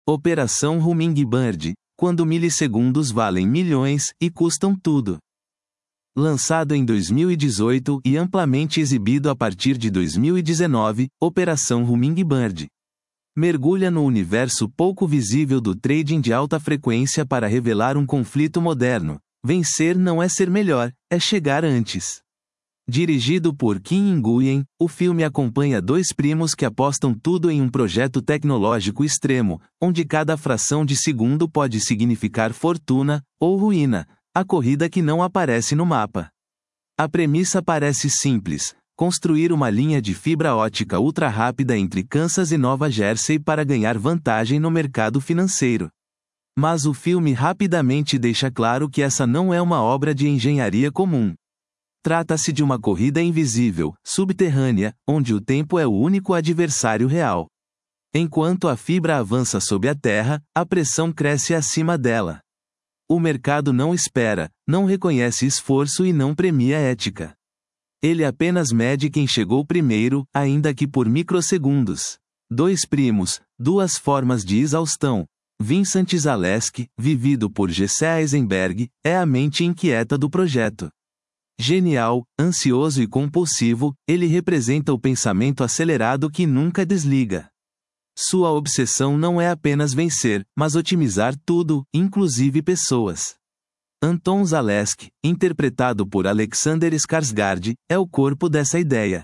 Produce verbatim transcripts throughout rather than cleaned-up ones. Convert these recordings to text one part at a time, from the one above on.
Operação Hummingbird, quando milissegundos valem milhões e custam tudo. Lançado em dois mil e dezoito e amplamente exibido a partir de dois mil e dezenove, Operação Hummingbird mergulha no universo pouco visível do trading de alta frequência para revelar um conflito moderno. Vencer não é ser melhor, é chegar antes. Dirigido por Kim In-guyen, o filme acompanha dois primos que apostam tudo em um projeto tecnológico extremo, onde cada fração de segundo pode significar fortuna ou ruína, a corrida que não aparece no mapa. A premissa parece simples: construir uma linha de fibra ótica ultra rápida entre Kansas e Nova Jersey para ganhar vantagem no mercado financeiro. Mas o filme rapidamente deixa claro que essa não é uma obra de engenharia comum. Trata-se de uma corrida invisível, subterrânea, onde o tempo é o único adversário real. Enquanto a fibra avança sob a terra, a pressão cresce acima dela. O mercado não espera, não reconhece esforço e não premia ética. Ele apenas mede quem chegou primeiro, ainda que por microsegundos. Dois primos, duas formas de exaustão. Vincent Zaleski, vivido por Jesse Eisenberg, é a mente inquieta do projeto. Genial, ansioso e compulsivo, ele representa o pensamento acelerado que nunca desliga. Sua obsessão não é apenas vencer, mas otimizar tudo, inclusive pessoas. Anton Zaleski, interpretado por Alexander Skarsgård, é o corpo dessa ideia.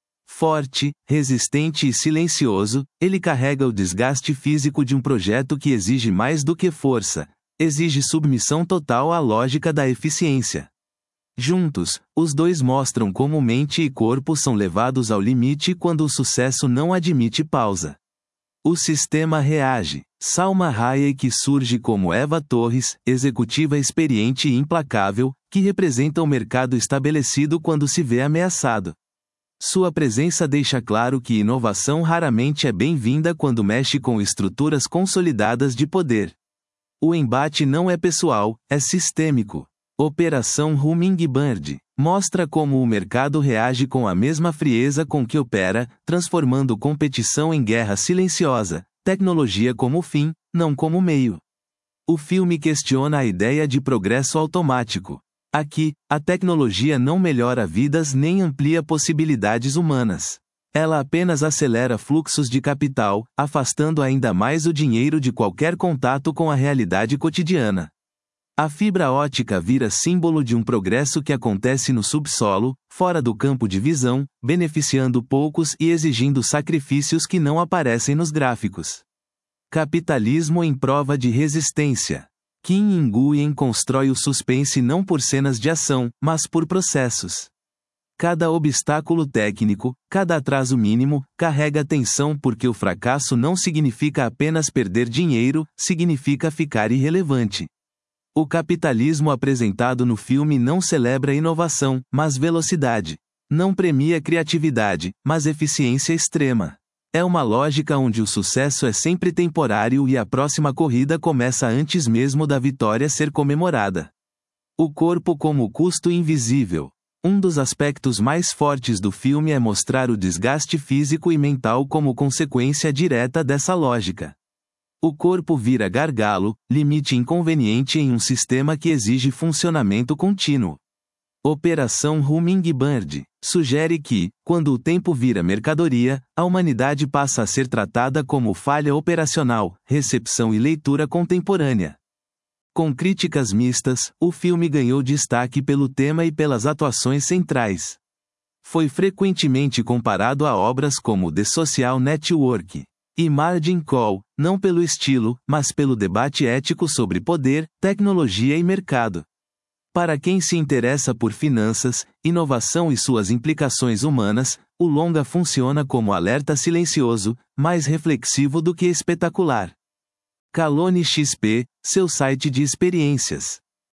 Forte, resistente e silencioso, ele carrega o desgaste físico de um projeto que exige mais do que força, exige submissão total à lógica da eficiência. Juntos, os dois mostram como mente e corpo são levados ao limite quando o sucesso não admite pausa. O sistema reage. Salma Hayek surge como Eva Torres, executiva experiente e implacável, que representa o mercado estabelecido quando se vê ameaçado. Sua presença deixa claro que inovação raramente é bem-vinda quando mexe com estruturas consolidadas de poder. O embate não é pessoal, é sistêmico. Operação Hummingbird mostra como o mercado reage com a mesma frieza com que opera, transformando competição em guerra silenciosa, tecnologia como fim, não como meio. O filme questiona a ideia de progresso automático. Aqui, a tecnologia não melhora vidas nem amplia possibilidades humanas. Ela apenas acelera fluxos de capital, afastando ainda mais o dinheiro de qualquer contato com a realidade cotidiana. A fibra ótica vira símbolo de um progresso que acontece no subsolo, fora do campo de visão, beneficiando poucos e exigindo sacrifícios que não aparecem nos gráficos. Capitalismo em prova de resistência. Kim In-guyen constrói o suspense não por cenas de ação, mas por processos. Cada obstáculo técnico, cada atraso mínimo, carrega tensão porque o fracasso não significa apenas perder dinheiro, significa ficar irrelevante. O capitalismo apresentado no filme não celebra inovação, mas velocidade. Não premia criatividade, mas eficiência extrema. É uma lógica onde o sucesso é sempre temporário e a próxima corrida começa antes mesmo da vitória ser comemorada. O corpo como custo invisível. Um dos aspectos mais fortes do filme é mostrar o desgaste físico e mental como consequência direta dessa lógica. O corpo vira gargalo, limite inconveniente em um sistema que exige funcionamento contínuo. Operação Hummingbird sugere que, quando o tempo vira mercadoria, a humanidade passa a ser tratada como falha operacional, recepção e leitura contemporânea. Com críticas mistas, o filme ganhou destaque pelo tema e pelas atuações centrais. Foi frequentemente comparado a obras como The Social Network e Margin Call, não pelo estilo, mas pelo debate ético sobre poder, tecnologia e mercado. Para quem se interessa por finanças, inovação e suas implicações humanas, o longa funciona como alerta silencioso, mais reflexivo do que espetacular. Calone X P, seu site de experiências.